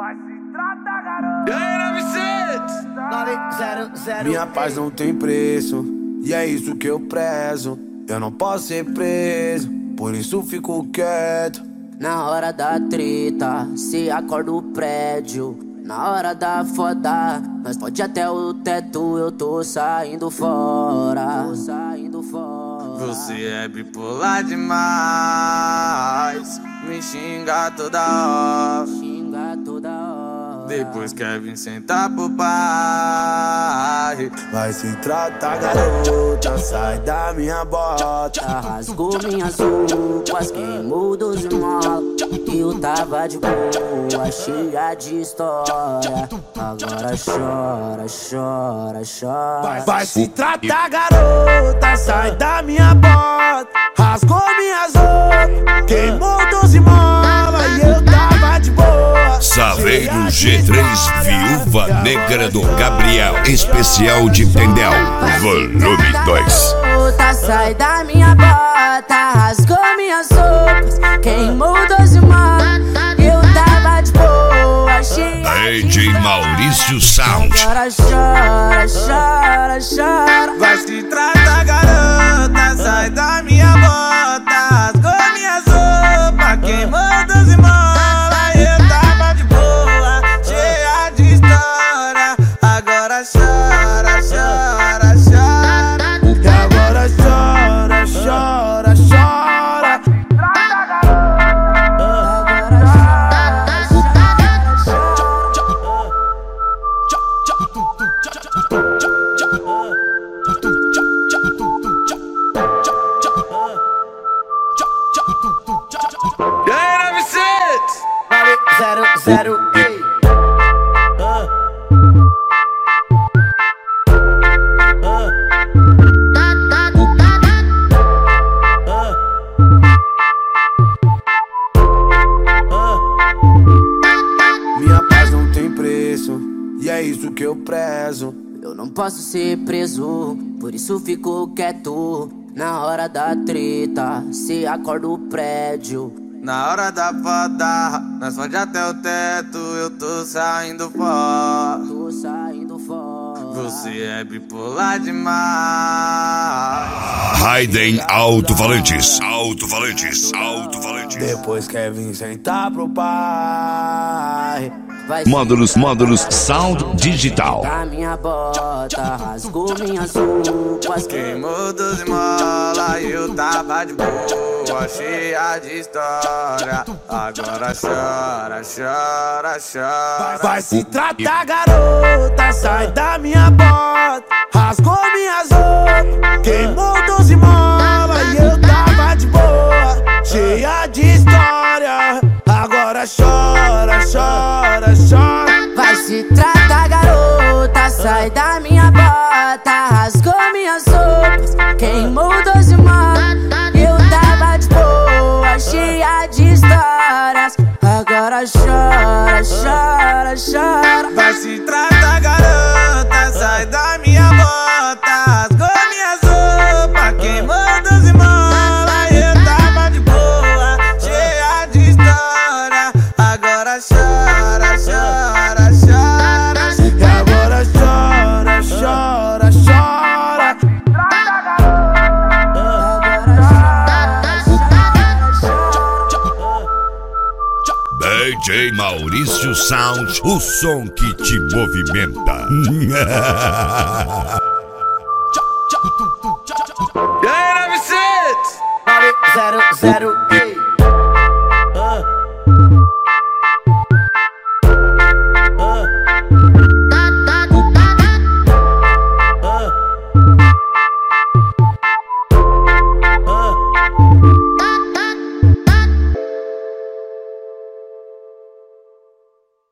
Vai se tratar, garoto. E aí, 900? Minha paz não tem preço, e é isso que eu prezo. Eu não posso ser preso, por isso fico quieto. Na hora da treta, se acorda o prédio. Na hora da foda, nós pode até o teto. Eu tô saindo fora. Você é bipolar demais, me xinga toda hora. Depois quer vir sentar pro pai. Vai se tratar, garota, sai da minha bota. Rasgou minhas roupas, queimou 12 molas. Eu tava de boa, cheia de história. Agora chora, chora, chora. Vai se tratar, garota, sai da minha bota. Rasgou minhas roupas, queimou 12 molas. E eu tava de boa. Saveiro G3, Viúva Negra do Gabriel, especial de Tendel, volume 2. Garota, sai da minha bota, rasgou minhas roupas, queimou 12 molas. Eu tava de boa, cheia DJ Maurício Sound. Agora chora, chora, chora. Vai se tratar, garota, sai da minha bota. Rasgou minhas roupas, queimou 12 molas. Eu tava de boa, cheia de história. Agora chora, chora, chora. E agora chora, chora, chora. E aí, 900? 0, ei. Minha paz não tem preço, e é isso que eu prezo. Eu não posso ser preso, por isso fico quieto. Na hora da treta, se acorda o prédio. Na hora da foda, nós pode até o teto. Eu tô saindo fora. Você é bipolar demais. Raiden Alto-Falantes, Alto-Falantes, Alto-Falantes. Depois quer vir sentar pro pai. Módulos Sound Digital. Da minha bota, rasgou minhas roupas, Queimou 12 molas e eu tava de boa, cheia de história. Agora chora, chora, chora. Vai se tratar, garota, sai da minha bota. Rasgou minhas roupas, queimou 12 molas. E eu tava de boa, cheia de história. Agora chora, chora, chora. Vai se tratar, garota, sai da minha bota. Rasgou minhas roupas, queimou 12 molas. Eu tava de boa, cheia de histórias. Agora chora, chora, chora. Vai se tratar, garota, sai da minha bota. Rasgou minhas roupas, queimou 12 molas. Eu tava de boa, cheia de história. Agora chora, chora, chora. E agora chora, chora, chora. DJ Maurício Sound, o som que te movimenta. E aí, 900? 0,